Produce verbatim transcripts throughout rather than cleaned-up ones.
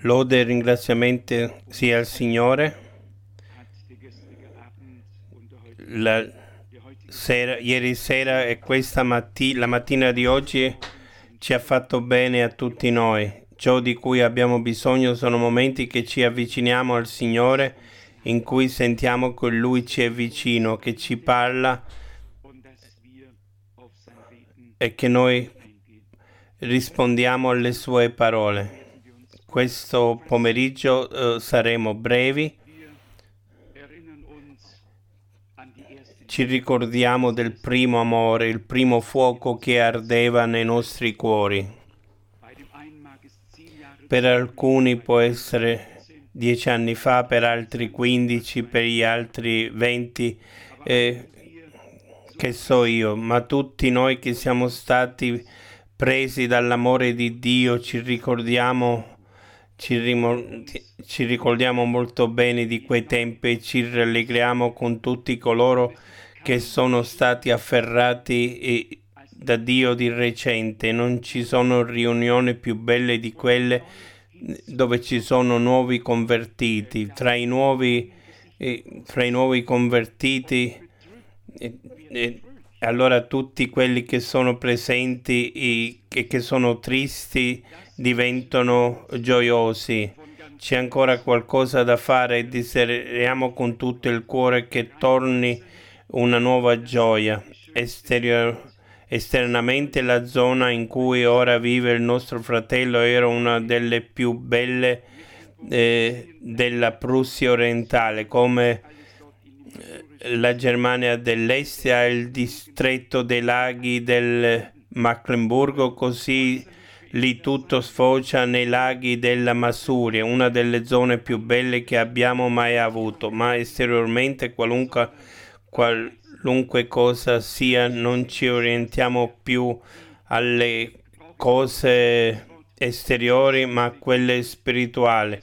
Lode e ringraziamento sia al Signore. La sera, ieri sera e questa mattina, la mattina di oggi ci ha fatto bene a tutti noi. Ciò di cui abbiamo bisogno sono momenti che ci avviciniamo al Signore, in cui sentiamo che Lui ci è vicino, che ci parla e che noi rispondiamo alle sue parole. Questo pomeriggio eh, saremo brevi. Ci ricordiamo del primo amore, il primo fuoco che ardeva nei nostri cuori. Per alcuni può essere dieci anni fa, per altri quindici, per gli altri venti, eh, che so io, ma tutti noi che siamo stati presi dall'amore di Dio ci ricordiamo Ci, rimo- ci ricordiamo molto bene di quei tempi e ci rallegriamo con tutti coloro che sono stati afferrati eh, da Dio di recente. Non ci sono riunioni più belle di quelle dove ci sono nuovi convertiti. Tra i nuovi, eh, tra i nuovi convertiti, eh, eh, allora tutti quelli che sono presenti e che, che sono tristi diventano gioiosi. C'è ancora qualcosa da fare e desideriamo con tutto il cuore che torni una nuova gioia. Esterior, esternamente la zona in cui ora vive il nostro fratello era una delle più belle eh, della Prussia orientale, come la Germania dell'Est ha il distretto dei laghi del Mecklenburgo, così lì tutto sfocia nei laghi della Masuria, una delle zone più belle che abbiamo mai avuto, ma esteriormente qualunque, qualunque cosa sia, non ci orientiamo più alle cose esteriori, ma a quelle spirituali.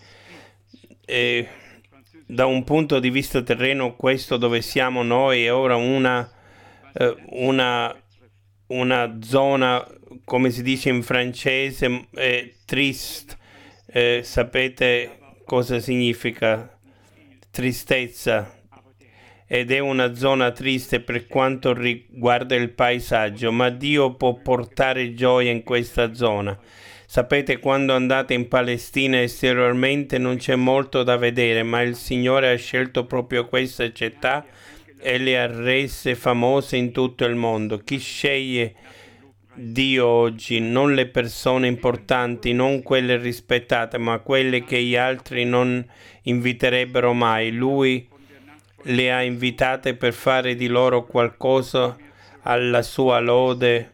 E da un punto di vista terreno, questo dove siamo noi è ora una, eh, una, una zona, come si dice in francese, eh, triste. Eh, sapete cosa significa tristezza? Ed è una zona triste per quanto riguarda il paesaggio, ma Dio può portare gioia in questa zona. Sapete, quando andate in Palestina esteriormente non c'è molto da vedere, ma il Signore ha scelto proprio questa città e le ha rese famose in tutto il mondo. Chi sceglie Dio oggi? Non le persone importanti, non quelle rispettate, ma quelle che gli altri non inviterebbero mai. Lui le ha invitate per fare di loro qualcosa alla sua lode,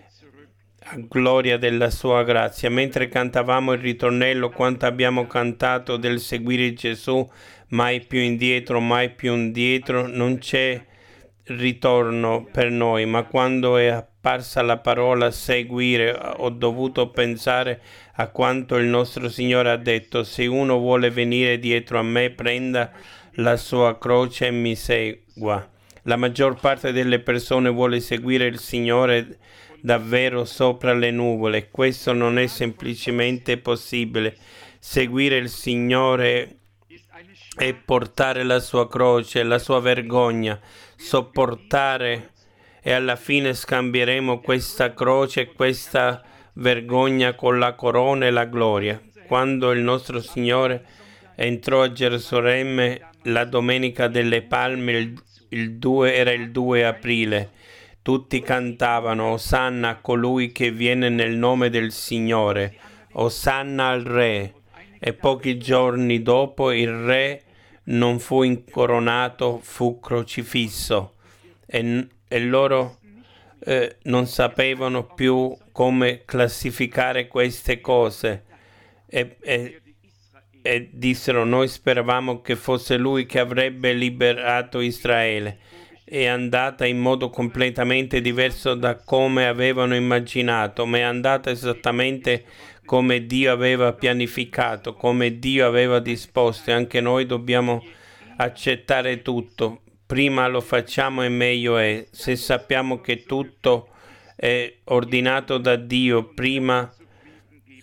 a gloria della sua grazia. Mentre cantavamo il ritornello, quanto abbiamo cantato del seguire Gesù, mai più indietro, mai più indietro, non c'è ritorno per noi, ma quando è apparsa la parola seguire, ho dovuto pensare a quanto il nostro Signore ha detto: se uno vuole venire dietro a me, prenda la sua croce e mi segua. La maggior parte delle persone vuole seguire il Signore davvero sopra le nuvole. Questo non è semplicemente possibile. Seguire il Signore e portare la sua croce, la sua vergogna, sopportare, e alla fine scambieremo questa croce e questa vergogna con la corona e la gloria. Quando il nostro Signore entrò a Gerusalemme la domenica delle Palme, il, il due, era il due aprile, tutti cantavano Osanna a colui che viene nel nome del Signore, Osanna al Re. E pochi giorni dopo il Re non fu incoronato, fu crocifisso. E, e loro eh, non sapevano più come classificare queste cose. E, e, e dissero: noi speravamo che fosse lui che avrebbe liberato Israele. È andata in modo completamente diverso da come avevano immaginato, ma è andata esattamente come Dio aveva pianificato, come Dio aveva disposto, e anche noi dobbiamo accettare tutto. Prima lo facciamo e meglio è. Se sappiamo che tutto è ordinato da Dio, prima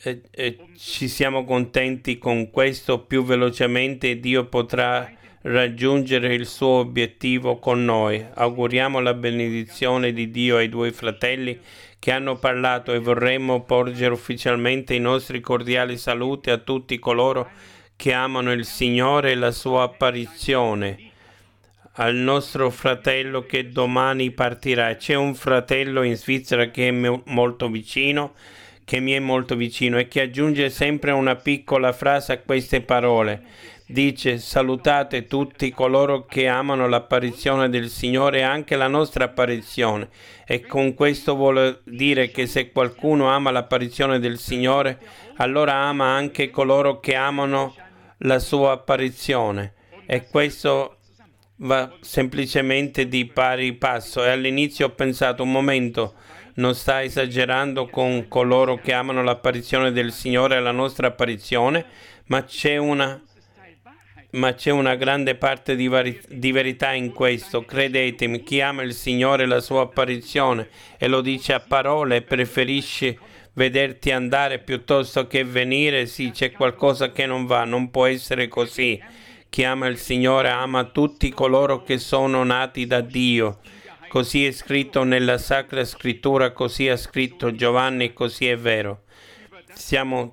eh, eh, ci siamo contenti con questo, più velocemente Dio potrà raggiungere il suo obiettivo con noi. Auguriamo la benedizione di Dio ai due fratelli che hanno parlato e vorremmo porgere ufficialmente i nostri cordiali saluti a tutti coloro che amano il Signore e la sua apparizione. Al nostro fratello che domani partirà. C'è un fratello in Svizzera che è me- molto vicino, che mi è molto vicino e che aggiunge sempre una piccola frase a queste parole. Dice: salutate tutti coloro che amano l'apparizione del Signore e anche la nostra apparizione. E con questo vuole dire che se qualcuno ama l'apparizione del Signore, allora ama anche coloro che amano la sua apparizione. E questo va semplicemente di pari passo. E all'inizio ho pensato: un momento, non sta esagerando con coloro che amano l'apparizione del Signore e la nostra apparizione, ma c'è una ma c'è una grande parte di, vari- di verità in questo. Credetemi, chi ama il Signore e la sua apparizione e lo dice a parole, preferisce vederti andare piuttosto che venire. Sì, c'è qualcosa che non va, non può essere così. Chi ama il Signore ama tutti coloro che sono nati da Dio. Così è scritto nella Sacra Scrittura, così ha scritto Giovanni, così è vero. Siamo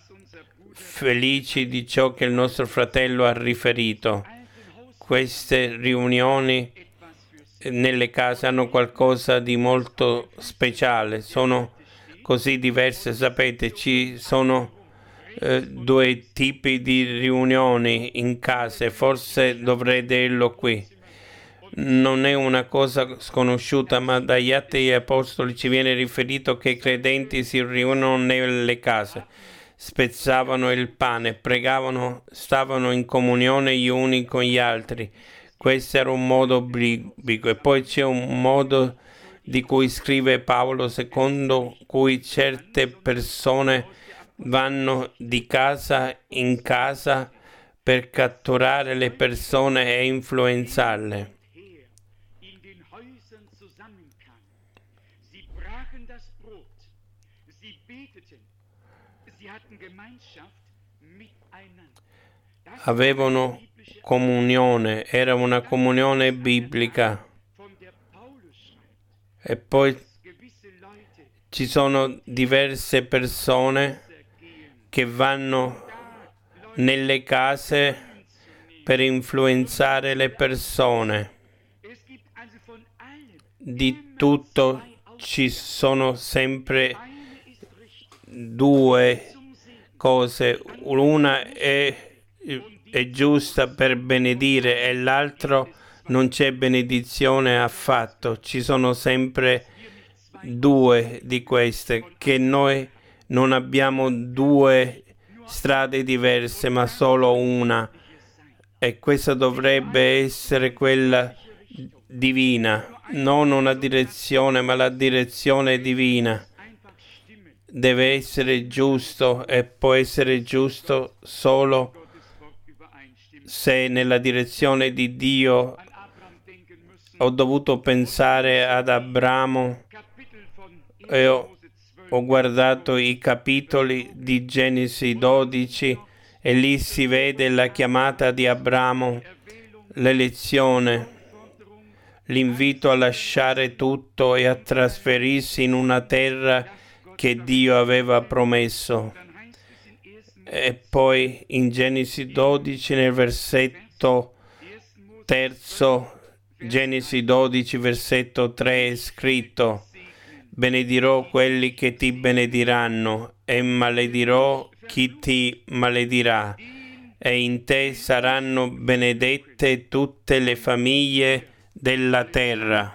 felici di ciò che il nostro fratello ha riferito. Queste riunioni nelle case hanno qualcosa di molto speciale, sono così diverse. Sapete, ci sono eh, due tipi di riunioni in case, forse dovrei dirlo qui. Non è una cosa sconosciuta, ma dagli Atti degli Apostoli ci viene riferito che i credenti si riunono nelle case, spezzavano il pane, pregavano, stavano in comunione gli uni con gli altri. Questo era un modo biblico. E poi c'è un modo di cui scrive Paolo, secondo cui certe persone vanno di casa in casa per catturare le persone e influenzarle. Avevano comunione, era una comunione biblica. E poi ci sono diverse persone che vanno nelle case per influenzare le persone. Di tutto ci sono sempre due cose. Una è, è giusta per benedire e l'altro non c'è benedizione affatto. Ci sono sempre due di queste, che noi non abbiamo due strade diverse, ma solo una. E questa dovrebbe essere quella divina, non una direzione, ma la direzione divina. Deve essere giusto e può essere giusto solo se nella direzione di Dio. Ho dovuto pensare ad Abramo e ho, ho guardato i capitoli di Genesi dodici e lì si vede la chiamata di Abramo, l'elezione, l'invito a lasciare tutto e a trasferirsi in una terra che Dio aveva promesso. E poi in Genesi dodici, nel versetto terzo, Genesi dodici, versetto tre, è scritto: benedirò quelli che ti benediranno e maledirò chi ti maledirà, e in te saranno benedette tutte le famiglie della terra.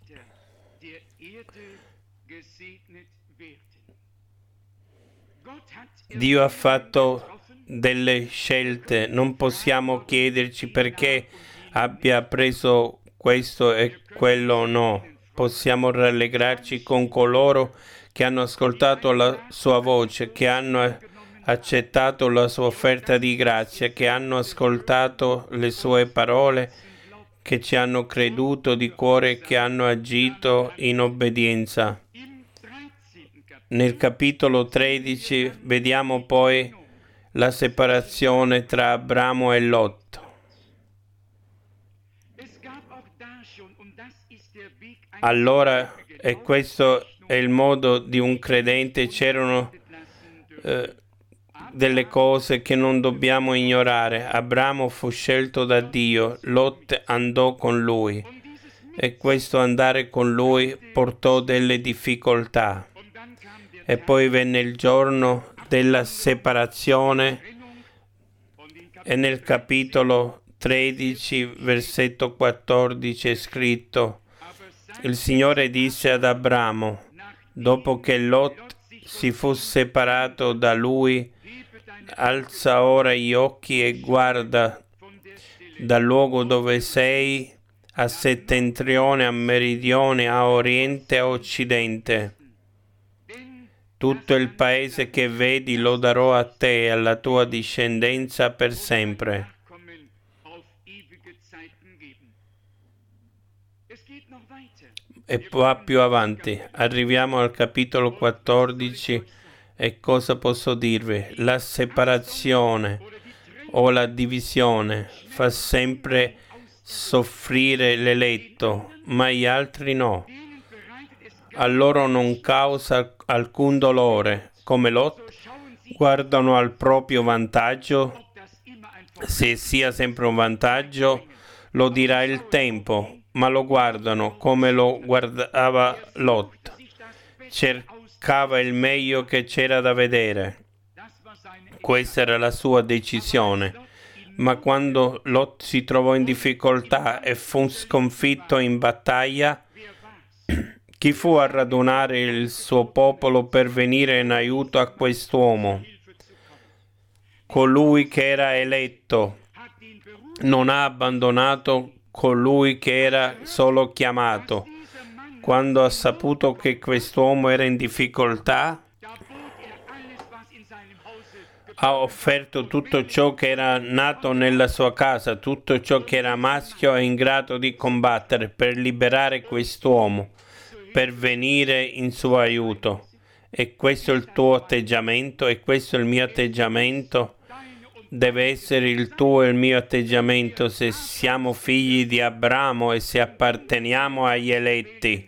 Dio ha fatto delle scelte, non possiamo chiederci perché abbia preso questo e quello no. Possiamo rallegrarci con coloro che hanno ascoltato la sua voce, che hanno accettato la sua offerta di grazia, che hanno ascoltato le sue parole, che ci hanno creduto di cuore e che hanno agito in obbedienza. Nel capitolo tredici vediamo poi la separazione tra Abramo e Lot. Allora, e questo è il modo di un credente, c'erano eh, delle cose che non dobbiamo ignorare. Abramo fu scelto da Dio, Lot andò con lui e questo andare con lui portò delle difficoltà. E poi venne il giorno della separazione e nel capitolo tredici, versetto quattordici è scritto: il Signore disse ad Abramo, dopo che Lot si fu separato da lui, alza ora gli occhi e guarda dal luogo dove sei a settentrione, a meridione, a oriente, a occidente. Tutto il paese che vedi lo darò a te e alla tua discendenza per sempre. E va più avanti. Arriviamo al capitolo quattordici e cosa posso dirvi? La separazione o la divisione fa sempre soffrire l'eletto, ma gli altri no. A loro non causa alcun dolore, come Lot, guardano al proprio vantaggio. Se sia sempre un vantaggio, lo dirà il tempo, ma lo guardano come lo guardava Lot. Cercava il meglio che c'era da vedere. Questa era la sua decisione. Ma quando Lot si trovò in difficoltà e fu sconfitto in battaglia, chi fu a radunare il suo popolo per venire in aiuto a quest'uomo? Colui che era eletto non ha abbandonato colui che era solo chiamato. Quando ha saputo che quest'uomo era in difficoltà, ha offerto tutto ciò che era nato nella sua casa, tutto ciò che era maschio e in grado di combattere per liberare quest'uomo, per venire in suo aiuto. E questo è il tuo atteggiamento, e questo è il mio atteggiamento. Deve essere il tuo e il mio atteggiamento se siamo figli di Abramo e se apparteniamo agli eletti.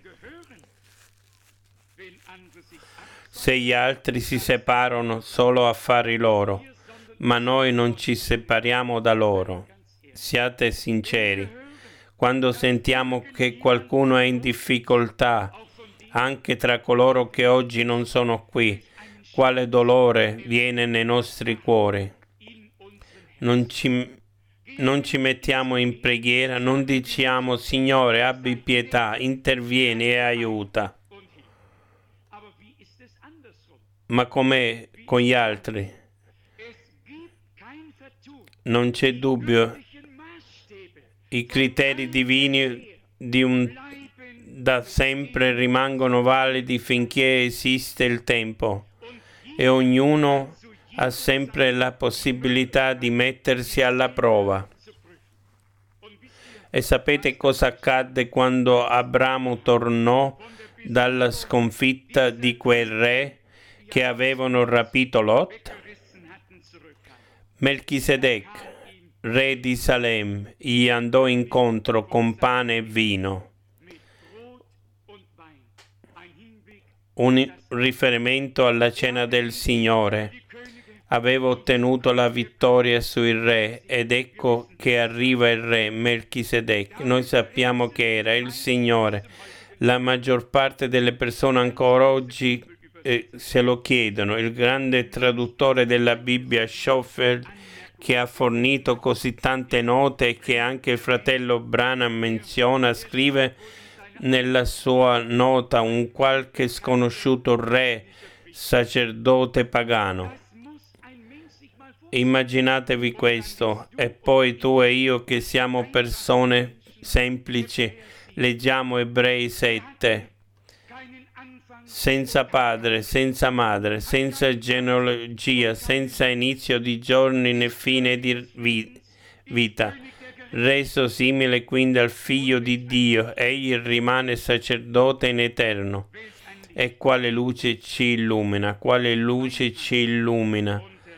Se gli altri si separano solo affari loro, ma noi non ci separiamo da loro. Siate sinceri. Quando sentiamo che qualcuno è in difficoltà, anche tra coloro che oggi non sono qui, quale dolore viene nei nostri cuori. Non ci, non ci mettiamo in preghiera, non diciamo Signore abbi pietà, intervieni e aiuta. Ma com'è con gli altri? Non c'è dubbio, i criteri divini di un, da sempre rimangono validi finché esiste il tempo e ognuno ha sempre la possibilità di mettersi alla prova. E sapete cosa accadde quando Abramo tornò dalla sconfitta di quel re che avevano rapito Lot? Melchisedec, re di Salem, gli andò incontro con pane e vino. Un riferimento alla cena del Signore. Aveva ottenuto la vittoria sul re ed ecco che arriva il re Melchisedec. Noi sappiamo che era il Signore. La maggior parte delle persone ancora oggi eh, se lo chiedono. Il grande traduttore della Bibbia, Scofield, che ha fornito così tante note e che anche il fratello Branham menziona, scrive nella sua nota un qualche sconosciuto re, sacerdote pagano. Immaginatevi questo, e poi tu e io che siamo persone semplici, leggiamo Ebrei sette. Senza padre, senza madre, senza genealogia, senza inizio di giorni né fine di vita. Reso simile quindi al Figlio di Dio, egli rimane sacerdote in eterno. E quale luce ci illumina, quale luce ci illumina.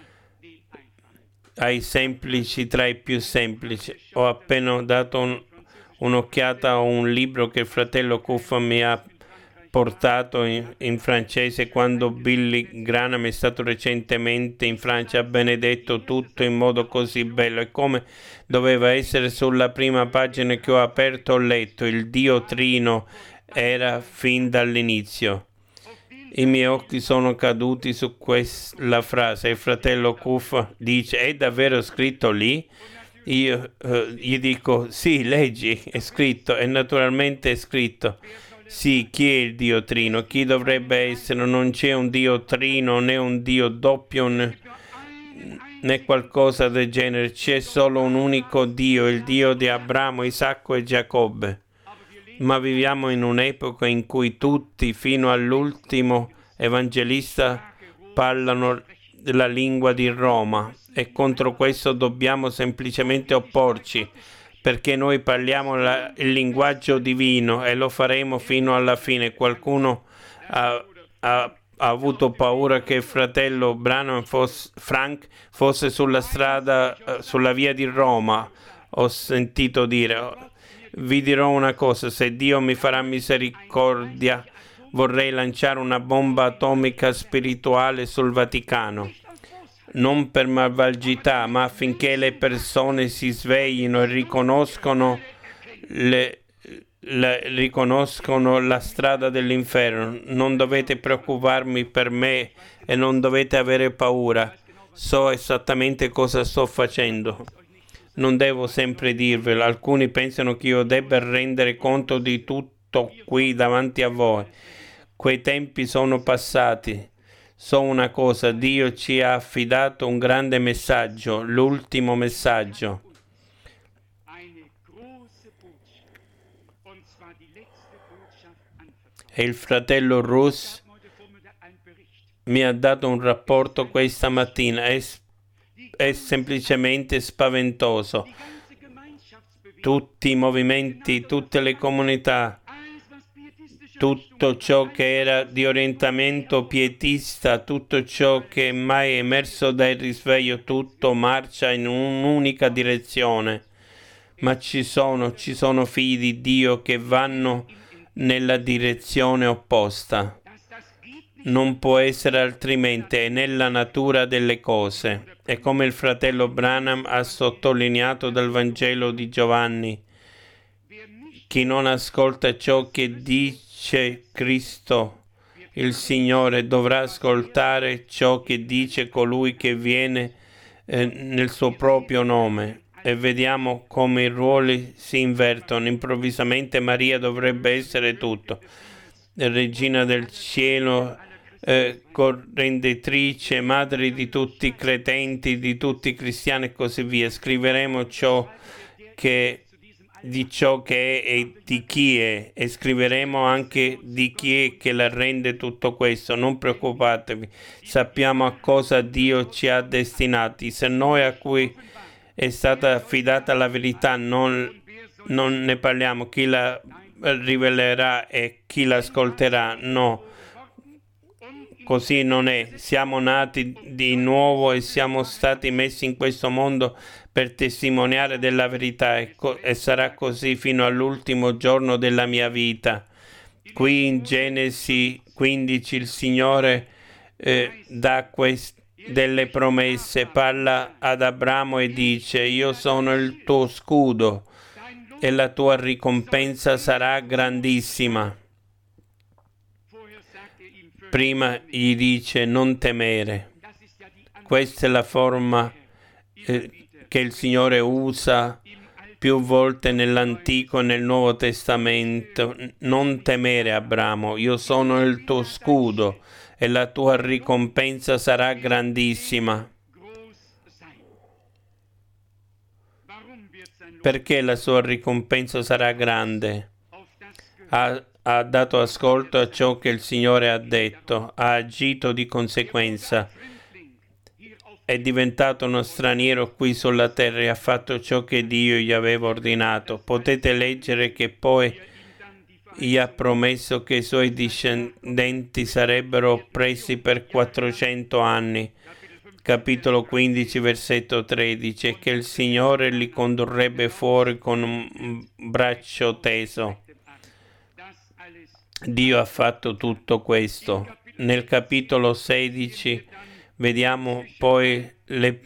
Ai semplici tra i più semplici. Ho appena dato un, un'occhiata a un libro che il fratello Cuffa mi ha portato in, in francese quando Billy Graham è stato recentemente in Francia, ha benedetto tutto in modo così bello. E come doveva essere sulla prima pagina che ho aperto ho letto, il Dio Trino era fin dall'inizio. I miei occhi sono caduti su quella frase. Il fratello Cuffa dice: è davvero scritto lì? Io eh, gli dico: sì, leggi, è scritto, e naturalmente è scritto. Sì, chi è il Dio Trino? Chi dovrebbe essere? Non c'è un Dio Trino, né un Dio doppio, né, né qualcosa del genere. C'è solo un unico Dio, il Dio di Abramo, Isacco e Giacobbe. Ma viviamo in un'epoca in cui tutti, fino all'ultimo evangelista, parlano la lingua di Roma, e contro questo dobbiamo semplicemente opporci, perché noi parliamo la, il linguaggio divino e lo faremo fino alla fine. Qualcuno ha, ha, ha avuto paura che il fratello Branham fosse, Frank fosse sulla strada, uh, sulla via di Roma. Ho sentito dire: vi dirò una cosa, se Dio mi farà misericordia, vorrei lanciare una bomba atomica spirituale sul Vaticano. Non per malvagità, ma affinché le persone si sveglino e riconoscono, le, le, riconoscono la strada dell'inferno. Non dovete preoccuparmi per me e non dovete avere paura. So esattamente cosa sto facendo. Non devo sempre dirvelo. Alcuni pensano che io debba rendere conto di tutto qui davanti a voi. Quei tempi sono passati. So una cosa, Dio ci ha affidato un grande messaggio, l'ultimo messaggio. E il fratello Russ mi ha dato un rapporto questa mattina. È, è semplicemente spaventoso. Tutti i movimenti, tutte le comunità, tutto ciò che era di orientamento pietista, tutto ciò che mai è emerso dal risveglio, tutto marcia in un'unica direzione. Ma ci sono, ci sono figli di Dio che vanno nella direzione opposta. Non può essere altrimenti, è nella natura delle cose. E come il fratello Branham ha sottolineato dal Vangelo di Giovanni, chi non ascolta ciò che dice Cristo, il Signore, dovrà ascoltare ciò che dice colui che viene eh, nel suo proprio nome. E vediamo come i ruoli si invertono. Improvvisamente Maria dovrebbe essere tutto. Regina del cielo, eh, correndetrice, madre di tutti i credenti, di tutti i cristiani e così via. Scriveremo ciò che di ciò che è e di chi è, e scriveremo anche di chi è che la rende tutto questo. Non preoccupatevi, sappiamo a cosa Dio ci ha destinati. Se noi a cui è stata affidata la verità non, non ne parliamo, chi la rivelerà e chi l'ascolterà? No, così non è. Siamo nati di nuovo e siamo stati messi in questo mondo per testimoniare della verità, e, co- e sarà così fino all'ultimo giorno della mia vita. Qui in Genesi quindici il Signore eh, dà quest- delle promesse, parla ad Abramo e dice: io sono il tuo scudo e la tua ricompensa sarà grandissima. Prima gli dice: non temere. Questa è la forma eh, che il Signore usa più volte nell'Antico e nel Nuovo Testamento. Non temere, Abramo, io sono il tuo scudo e la tua ricompensa sarà grandissima. Perché la sua ricompensa sarà grande? Ha, ha dato ascolto a ciò che il Signore ha detto, ha agito di conseguenza. È diventato uno straniero qui sulla terra e ha fatto ciò che Dio gli aveva ordinato. Potete leggere che poi gli ha promesso che i suoi discendenti sarebbero presi per quattrocento anni. Capitolo quindici, versetto tredici, e che il Signore li condurrebbe fuori con un braccio teso. Dio ha fatto tutto questo. Nel capitolo sedici vediamo poi le,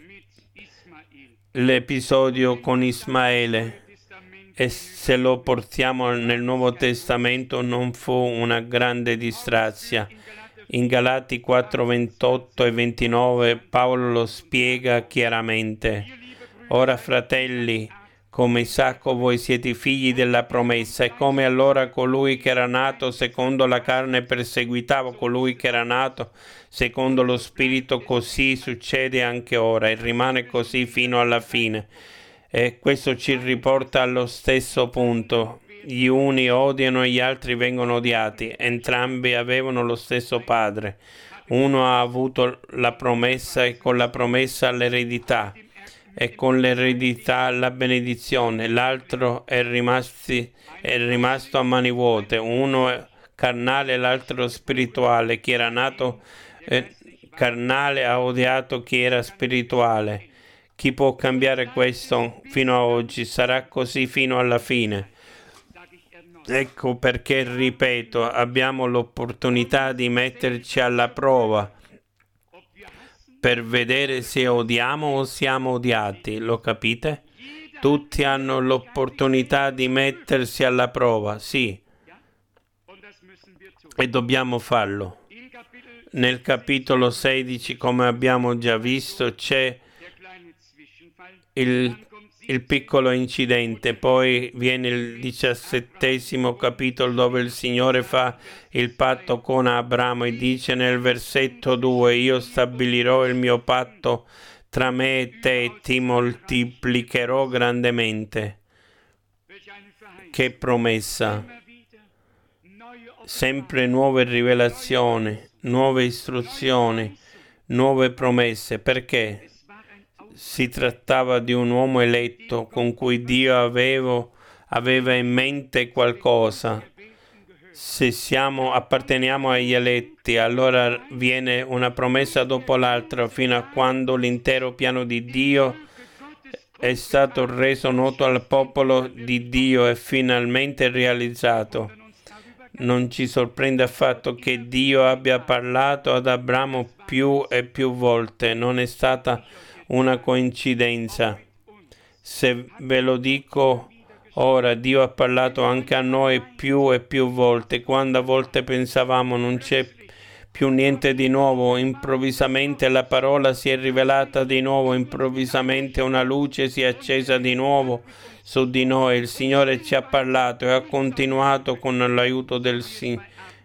l'episodio con Ismaele, e se lo portiamo nel Nuovo Testamento non fu una grande disgrazia. In Galati quattro, ventotto e ventinove Paolo lo spiega chiaramente. Ora, fratelli, come Isacco voi siete figli della promessa, e come allora colui che era nato secondo la carne perseguitava colui che era nato secondo lo spirito, così succede anche ora e rimane così fino alla fine. E questo ci riporta allo stesso punto. Gli uni odiano e gli altri vengono odiati. Entrambi avevano lo stesso padre. Uno ha avuto la promessa e con la promessa l'eredità, e con l'eredità la benedizione. L'altro è, rimasti, è rimasto a mani vuote. Uno è carnale e l'altro spirituale. Chi era nato eh, carnale ha odiato chi era spirituale. Chi può cambiare questo fino a oggi? Sarà così fino alla fine. Ecco perché, ripeto, abbiamo l'opportunità di metterci alla prova per vedere se odiamo o siamo odiati. Lo capite? Tutti hanno l'opportunità di mettersi alla prova, sì, e dobbiamo farlo. Nel capitolo sedici, come abbiamo già visto, c'è il il piccolo incidente, poi viene il diciassettesimo capitolo dove il Signore fa il patto con Abramo e dice nel versetto due: io stabilirò il mio patto tra me e te e ti moltiplicherò grandemente. Che promessa! Sempre nuove rivelazioni, nuove istruzioni, nuove promesse. Perché? Si trattava di un uomo eletto con cui Dio avevo, aveva in mente qualcosa. Se siamo, apparteniamo agli eletti, allora viene una promessa dopo l'altra fino a quando l'intero piano di Dio è stato reso noto al popolo di Dio e finalmente realizzato. Non ci sorprende affatto che Dio abbia parlato ad Abramo più e più volte. Non è stata una coincidenza. Se ve lo dico ora, Dio ha parlato anche a noi più e più volte. Quando a volte pensavamo non c'è più niente di nuovo, improvvisamente la parola si è rivelata di nuovo, improvvisamente una luce si è accesa di nuovo su di noi. Il Signore ci ha parlato e ha continuato con l'aiuto del Signore.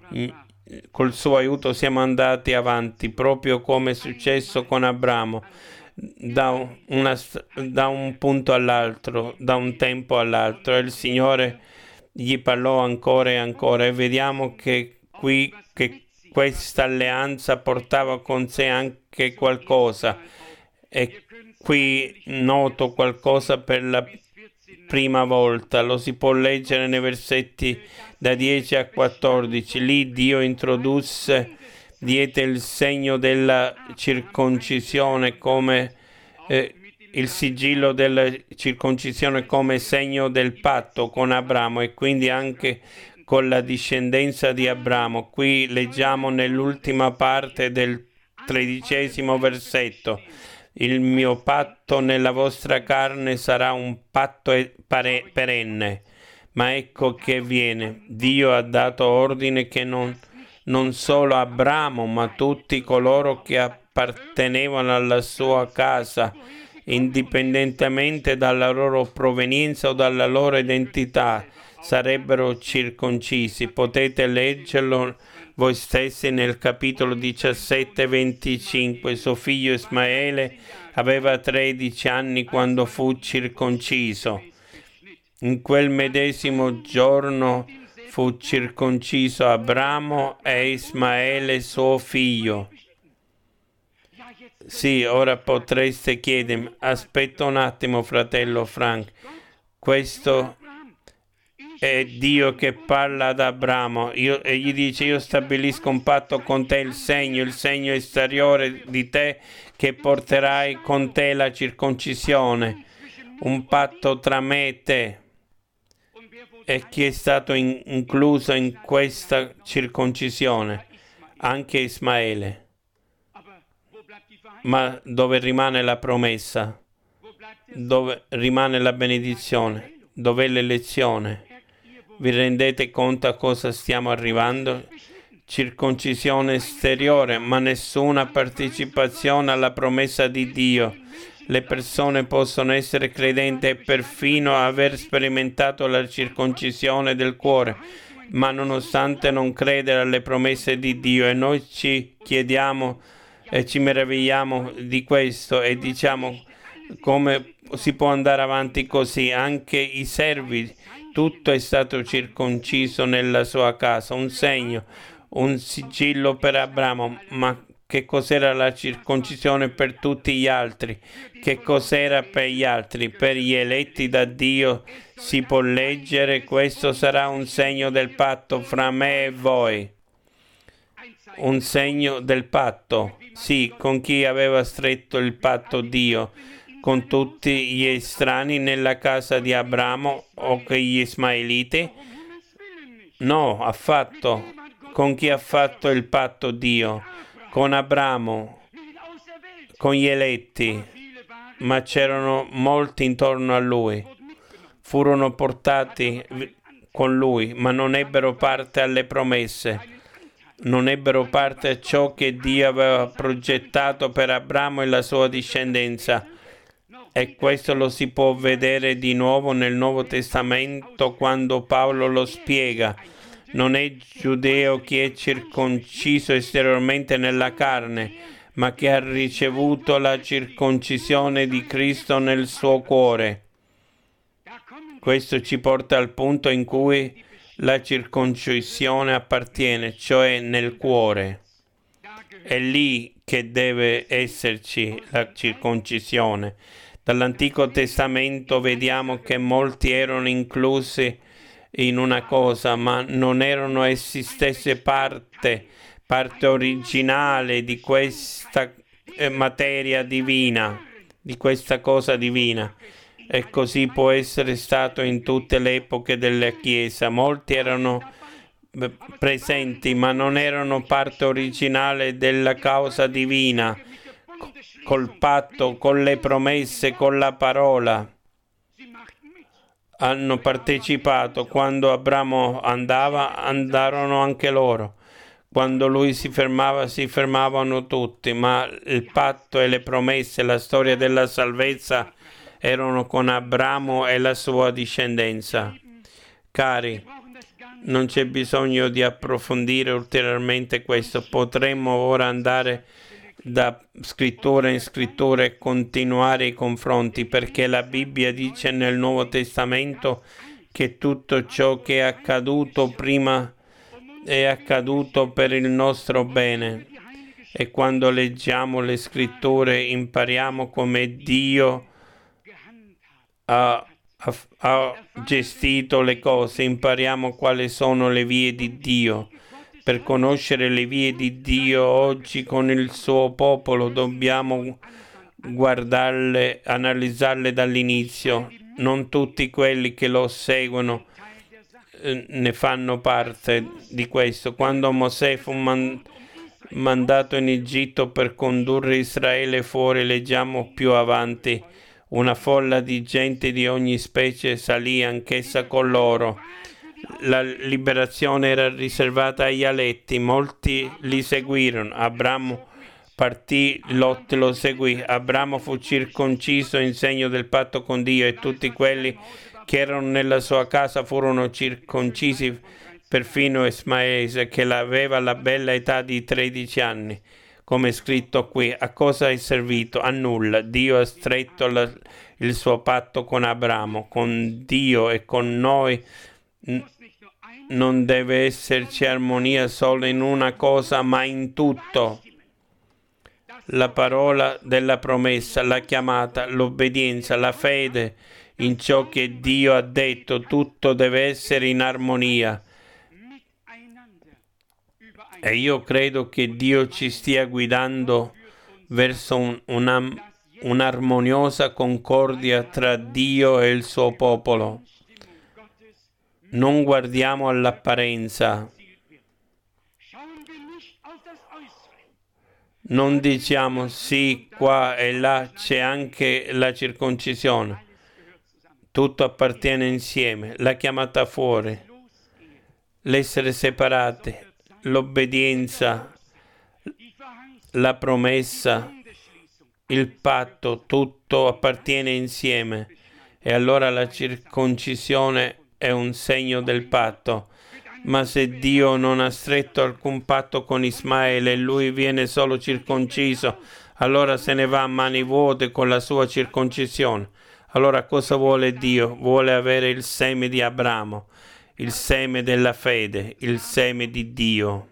Col suo aiuto siamo andati avanti, proprio come è successo con Abramo. Da, una, da un punto all'altro, da un tempo all'altro, e il Signore gli parlò ancora e ancora, e vediamo che qui che questa alleanza portava con sé anche qualcosa, e qui noto qualcosa per la prima volta. Lo si può leggere nei versetti da dieci a quattordici. Lì Dio introdusse diede il segno della circoncisione come eh, il sigillo della circoncisione come segno del patto con Abramo e quindi anche con la discendenza di Abramo. Qui leggiamo nell'ultima parte del tredicesimo versetto: il mio patto nella vostra carne sarà un patto pare- perenne. Ma ecco che viene. Dio ha dato ordine che non non solo Abramo, ma tutti coloro che appartenevano alla sua casa, indipendentemente dalla loro provenienza o dalla loro identità, sarebbero circoncisi. Potete leggerlo voi stessi nel capitolo diciassette venticinque. Suo figlio Ismaele aveva tredici anni quando fu circonciso. In quel medesimo giorno fu circonciso Abramo e Ismaele suo figlio. Sì, ora potreste chiedermi: aspetta un attimo, fratello Frank, questo è Dio che parla ad Abramo io, e gli dice: io stabilisco un patto con te, il segno, il segno esteriore di te, che porterai con te la circoncisione, un patto tra me e te. E chi è stato in, incluso in questa circoncisione? Anche Ismaele. Ma dove rimane la promessa? Dove rimane la benedizione? Dov'è l'elezione? Vi rendete conto a cosa stiamo arrivando? Circoncisione esteriore, ma nessuna partecipazione alla promessa di Dio. Le persone possono essere credenti e perfino aver sperimentato la circoncisione del cuore, ma nonostante non credere alle promesse di Dio. E noi ci chiediamo e ci meravigliamo di questo e diciamo: come si può andare avanti così? Anche i servi, tutto è stato circonciso nella sua casa, un segno, un sigillo per Abramo. Ma che cos'era la circoncisione per tutti gli altri? Che cos'era per gli altri? Per gli eletti da Dio si può leggere: questo sarà un segno del patto fra me e voi. Un segno del patto, sì, con chi aveva stretto il patto Dio, con tutti gli estranei nella casa di Abramo o con gli ismaeliti? No, affatto. Con chi ha fatto il patto Dio? Con Abramo, con gli eletti, ma c'erano molti intorno a lui. Furono portati con lui, ma non ebbero parte alle promesse. Non ebbero parte a ciò che Dio aveva progettato per Abramo e la sua discendenza. E questo lo si può vedere di nuovo nel Nuovo Testamento quando Paolo lo spiega. Non è giudeo chi è circonciso esteriormente nella carne, ma che ha ricevuto la circoncisione di Cristo nel suo cuore. Questo ci porta al punto in cui la circoncisione appartiene, cioè nel cuore. È lì che deve esserci la circoncisione. Dall'Antico Testamento vediamo che molti erano inclusi in una cosa, ma non erano essi stessi parte, parte originale di questa eh, materia divina, di questa cosa divina. E così può essere stato in tutte le epoche della Chiesa. Molti erano presenti, ma non erano parte originale della causa divina, col patto, con le promesse, con la parola. Hanno partecipato. Quando Abramo andava, andarono anche loro. Quando lui si fermava, si fermavano tutti, ma il patto e le promesse, la storia della salvezza erano con Abramo e la sua discendenza. Cari, non c'è bisogno di approfondire ulteriormente questo. Potremmo ora andare da scrittura in scrittura e continuare i confronti, perché la Bibbia dice nel Nuovo Testamento che tutto ciò che è accaduto prima è accaduto per il nostro bene. E quando leggiamo le scritture impariamo come Dio ha, ha, ha gestito le cose, impariamo quali sono le vie di Dio. Per conoscere le vie di Dio oggi con il suo popolo dobbiamo guardarle, analizzarle dall'inizio. Non tutti quelli che lo seguono eh, ne fanno parte di questo. Quando Mosè fu man- mandato in Egitto per condurre Israele fuori, leggiamo più avanti, una folla di gente di ogni specie salì anch'essa con loro. La liberazione era riservata agli eletti, molti li seguirono. Abramo partì, Lot lo seguì. Abramo fu circonciso in segno del patto con Dio e tutti quelli che erano nella sua casa furono circoncisi, perfino Ismaele, che aveva la bella età di tredici anni. Come è scritto qui: a cosa è servito? A nulla. Dio ha stretto la, il suo patto con Abramo, con Dio e con noi. Non deve esserci armonia solo in una cosa, ma in tutto. La parola della promessa, la chiamata, l'obbedienza, la fede, in ciò che Dio ha detto, tutto deve essere in armonia. E io credo che Dio ci stia guidando verso un, una, un'armoniosa concordia tra Dio e il suo popolo. Non guardiamo all'apparenza. Non diciamo sì, qua e là c'è anche la circoncisione. Tutto appartiene insieme. La chiamata fuori, l'essere separati, l'obbedienza, la promessa, il patto, tutto appartiene insieme. E allora la circoncisione è un segno del patto. Ma se Dio non ha stretto alcun patto con Ismaele e lui viene solo circonciso, allora se ne va a mani vuote con la sua circoncisione. Allora cosa vuole Dio? Vuole avere il seme di Abramo, il seme della fede, il seme di Dio.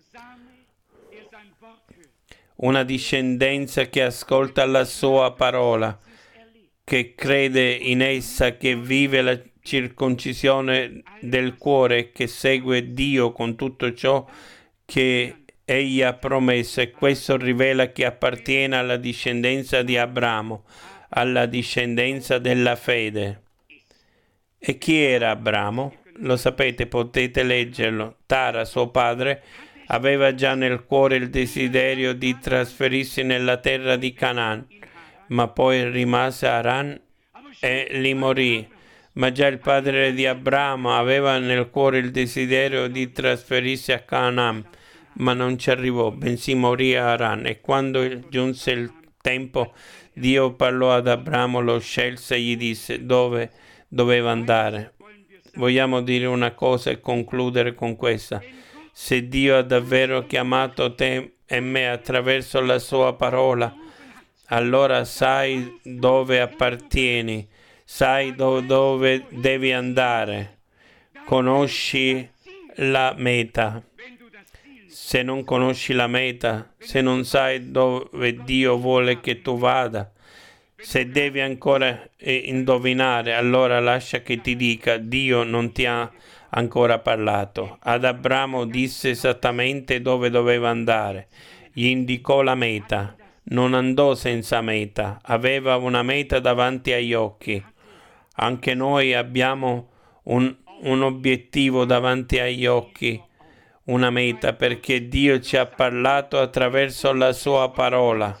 Una discendenza che ascolta la sua parola, che crede in essa, che vive la circoncisione del cuore, che segue Dio con tutto ciò che egli ha promesso, e questo rivela che appartiene alla discendenza di Abramo, alla discendenza della fede. E chi era Abramo? Lo sapete, potete leggerlo. Tara, suo padre, aveva già nel cuore il desiderio di trasferirsi nella terra di Canaan, ma poi rimase a Haran e lì morì. Ma già il padre di Abramo aveva nel cuore il desiderio di trasferirsi a Canaan, ma non ci arrivò, bensì morì a Haran. E quando giunse il tempo, Dio parlò ad Abramo, lo scelse e gli disse dove doveva andare. Vogliamo dire una cosa e concludere con questa. Se Dio ha davvero chiamato te e me attraverso la sua parola, allora sai dove appartieni. Sai do- dove devi andare, conosci la meta. Se non conosci la meta, se non sai dove Dio vuole che tu vada, se devi ancora eh, indovinare, allora lascia che ti dica, Dio non ti ha ancora parlato. Ad Abramo disse esattamente dove doveva andare, gli indicò la meta, non andò senza meta, aveva una meta davanti agli occhi. Anche noi abbiamo un, un obiettivo davanti agli occhi, una meta, perché Dio ci ha parlato attraverso la sua parola.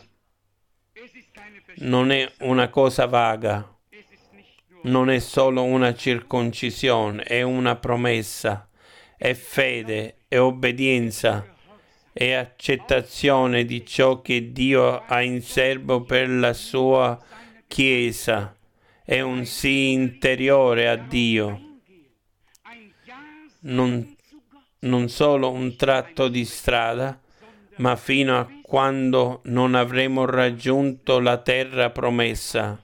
Non è una cosa vaga, non è solo una circoncisione, è una promessa, è fede, è obbedienza, è accettazione di ciò che Dio ha in serbo per la sua Chiesa. È un sì interiore a Dio, non, non solo un tratto di strada, ma fino a quando non avremo raggiunto la terra promessa.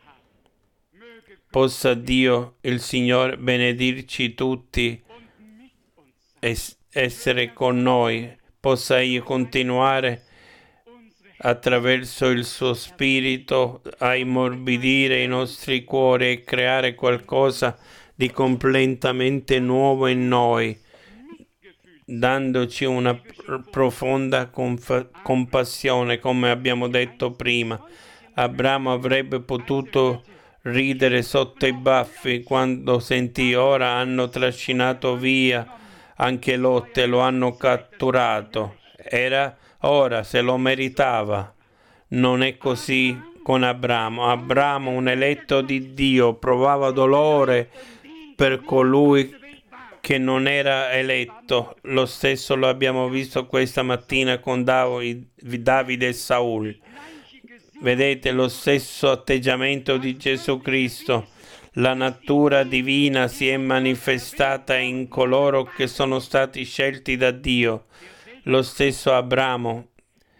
Possa Dio, il Signore, benedirci tutti e essere con noi. Possa Egli continuare attraverso il suo spirito a immorbidire i nostri cuori e creare qualcosa di completamente nuovo in noi, dandoci una profonda conf- compassione, come abbiamo detto prima. Abramo avrebbe potuto ridere sotto i baffi quando sentì ora hanno trascinato via anche Lot e lo hanno catturato. Era ora, se lo meritava. Non è così con Abramo. Abramo, un eletto di Dio, provava dolore per colui che non era eletto. Lo stesso lo abbiamo visto questa mattina con Davide e Saul. Vedete lo stesso atteggiamento di Gesù Cristo. La natura divina si è manifestata in coloro che sono stati scelti da Dio. Lo stesso Abramo,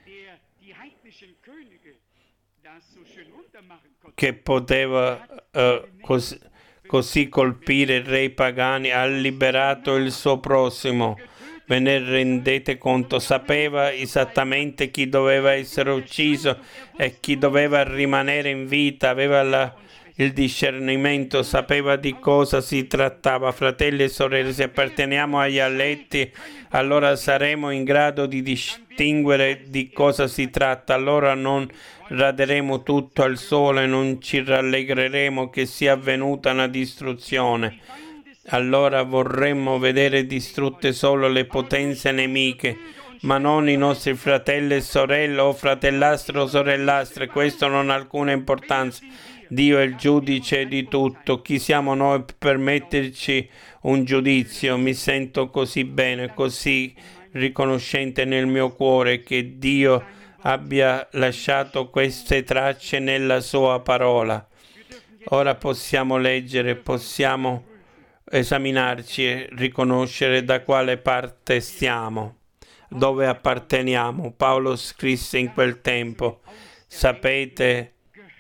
che poteva uh, cos- così colpire i re pagani, ha liberato il suo prossimo. Ve ne rendete conto? Sapeva esattamente chi doveva essere ucciso e chi doveva rimanere in vita, aveva la, il discernimento, sapeva di cosa si trattava. Fratelli e sorelle, se apparteniamo agli eletti, allora saremo in grado di distinguere di cosa si tratta. Allora non raderemo tutto al sole, non ci rallegreremo che sia avvenuta una distruzione. Allora vorremmo vedere distrutte solo le potenze nemiche, ma non i nostri fratelli e sorelle o fratellastri o sorellastre. Questo non ha alcuna importanza. Dio è il giudice di tutto. Chi siamo noi per metterci un giudizio? Mi sento così bene, così riconoscente nel mio cuore che Dio abbia lasciato queste tracce nella sua parola. Ora possiamo leggere, possiamo esaminarci e riconoscere da quale parte stiamo, dove apparteniamo. Paolo scrisse in quel tempo: sapete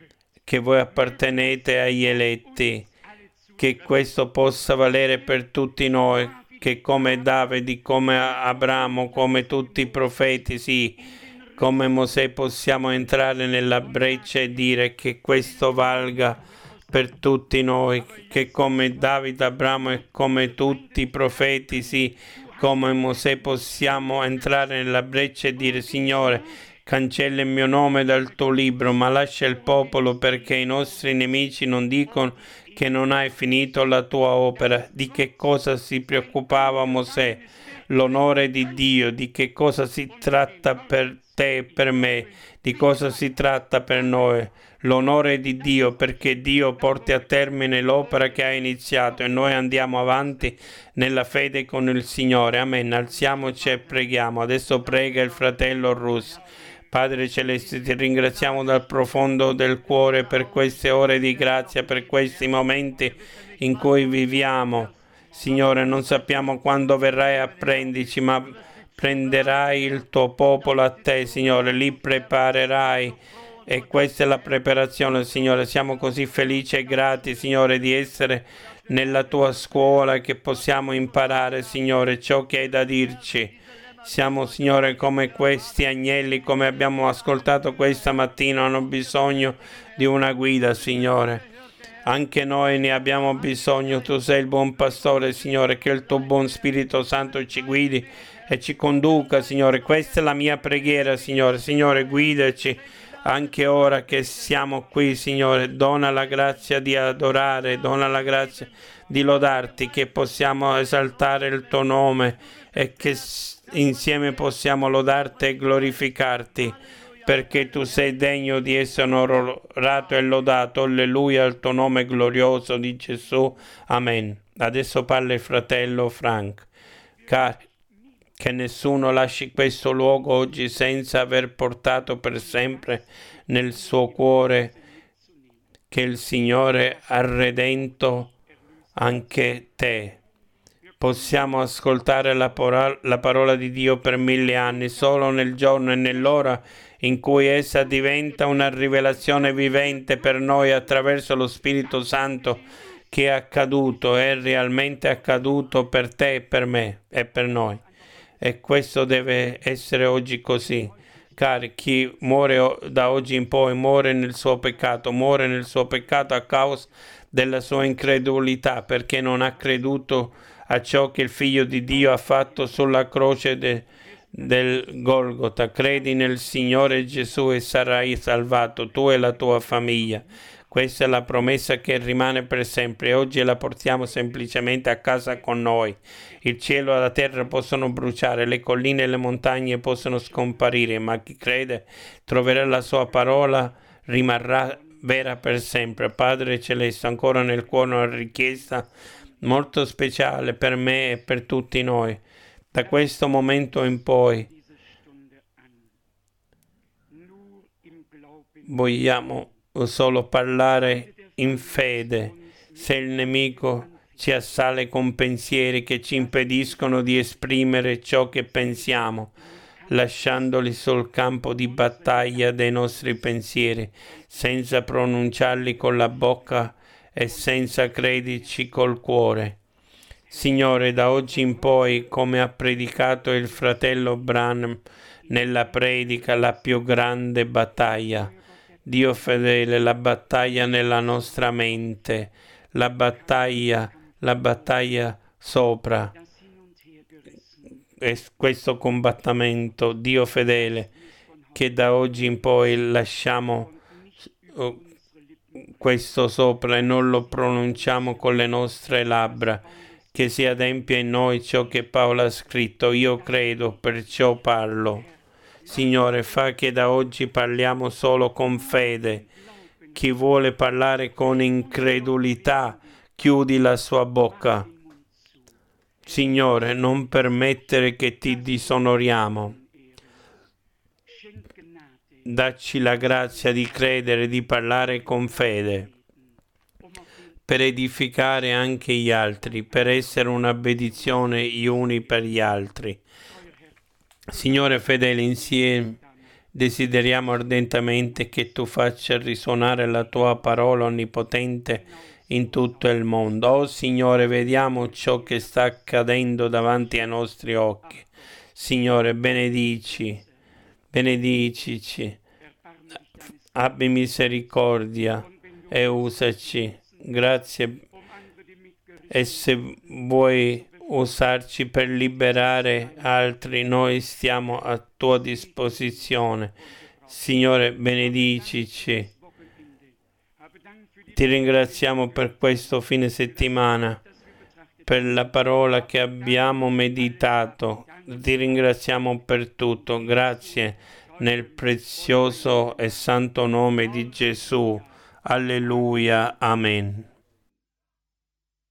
che voi appartenete agli eletti, che questo possa valere per tutti noi, che come Davide, come Abramo, come tutti i profeti, sì, come Mosè possiamo entrare nella breccia e dire che questo valga per tutti noi, che come Davide, Abramo e come tutti i profeti, sì, come Mosè possiamo entrare nella breccia e dire: Signore, cancella il mio nome dal tuo libro, ma lascia il popolo, perché i nostri nemici non dicono che non hai finito la tua opera. Di che cosa si preoccupava Mosè? L'onore di Dio. Di che cosa si tratta per te e per me? Di cosa si tratta per noi? L'onore di Dio, perché Dio porti a termine l'opera che ha iniziato e noi andiamo avanti nella fede con il Signore. Amen. Alziamoci e preghiamo. Adesso prega il fratello Rus. Padre Celeste, ti ringraziamo dal profondo del cuore per queste ore di grazia, per questi momenti in cui viviamo. Signore, non sappiamo quando verrai a prenderci, ma prenderai il tuo popolo a te, Signore, li preparerai. E questa è la preparazione, Signore. Siamo così felici e grati, Signore, di essere nella tua scuola, che possiamo imparare, Signore, ciò che hai da dirci. Siamo, Signore, come questi agnelli, come abbiamo ascoltato questa mattina, hanno bisogno di una guida, Signore. Anche noi ne abbiamo bisogno. Tu sei il buon pastore, Signore, che il tuo buon Spirito Santo ci guidi e ci conduca, Signore. Questa è la mia preghiera, Signore. Signore, guidaci anche ora che siamo qui, Signore. Dona la grazia di adorare, dona la grazia di lodarti, che possiamo esaltare il tuo nome e che insieme possiamo lodarti e glorificarti, perché tu sei degno di essere onorato e lodato. Alleluia al tuo nome glorioso di Gesù. Amen. Adesso parla il fratello Frank. Cari, che nessuno lasci questo luogo oggi senza aver portato per sempre nel suo cuore che il Signore ha redento anche te. Possiamo ascoltare la, pora- la parola di Dio per mille anni, solo nel giorno e nell'ora in cui essa diventa una rivelazione vivente per noi attraverso lo Spirito Santo, che è accaduto, è realmente accaduto per te e per me e per noi. E questo deve essere oggi così. Cari, chi muore da oggi in poi muore nel suo peccato, muore nel suo peccato a causa della sua incredulità, perché non ha creduto a ciò che il Figlio di Dio ha fatto sulla croce de, del Golgota. Credi nel Signore Gesù e sarai salvato, tu e la tua famiglia. Questa è la promessa che rimane per sempre e oggi la portiamo semplicemente a casa con noi. Il cielo e la terra possono bruciare, le colline e le montagne possono scomparire, ma chi crede troverà la sua parola, rimarrà vera per sempre. Padre Celeste, ancora nel cuore una richiesta molto speciale per me e per tutti noi. Da questo momento in poi vogliamo solo parlare in fede. Se il nemico ci assale con pensieri che ci impediscono di esprimere ciò che pensiamo, lasciandoli sul campo di battaglia dei nostri pensieri, senza pronunciarli con la bocca e senza crederci col cuore. Signore, da oggi in poi, come ha predicato il fratello Branham nella predica La più grande battaglia, Dio fedele, la battaglia nella nostra mente, la battaglia, la battaglia sopra e questo combattimento, Dio fedele, che da oggi in poi lasciamo questo sopra e non lo pronunciamo con le nostre labbra, che si adempia in noi ciò che Paolo ha scritto: io credo, perciò parlo. Signore, fa che da oggi parliamo solo con fede. Chi vuole parlare con incredulità, chiudi la sua bocca. Signore, non permettere che ti disonoriamo. Dacci la grazia di credere, di parlare con fede, per edificare anche gli altri, per essere una benedizione gli uni per gli altri. Signore fedele, insieme desideriamo ardentemente che tu faccia risuonare la tua parola onnipotente in tutto il mondo. Oh Signore, vediamo ciò che sta accadendo davanti ai nostri occhi. Signore, benedici, benedicici, abbi misericordia e usaci. Grazie. E se vuoi usarci per liberare altri, noi stiamo a tua disposizione. Signore, benedicici. Ti ringraziamo per questo fine settimana, per la parola che abbiamo meditato. Ti ringraziamo per tutto. Grazie nel prezioso e santo nome di Gesù. Alleluia. Amen.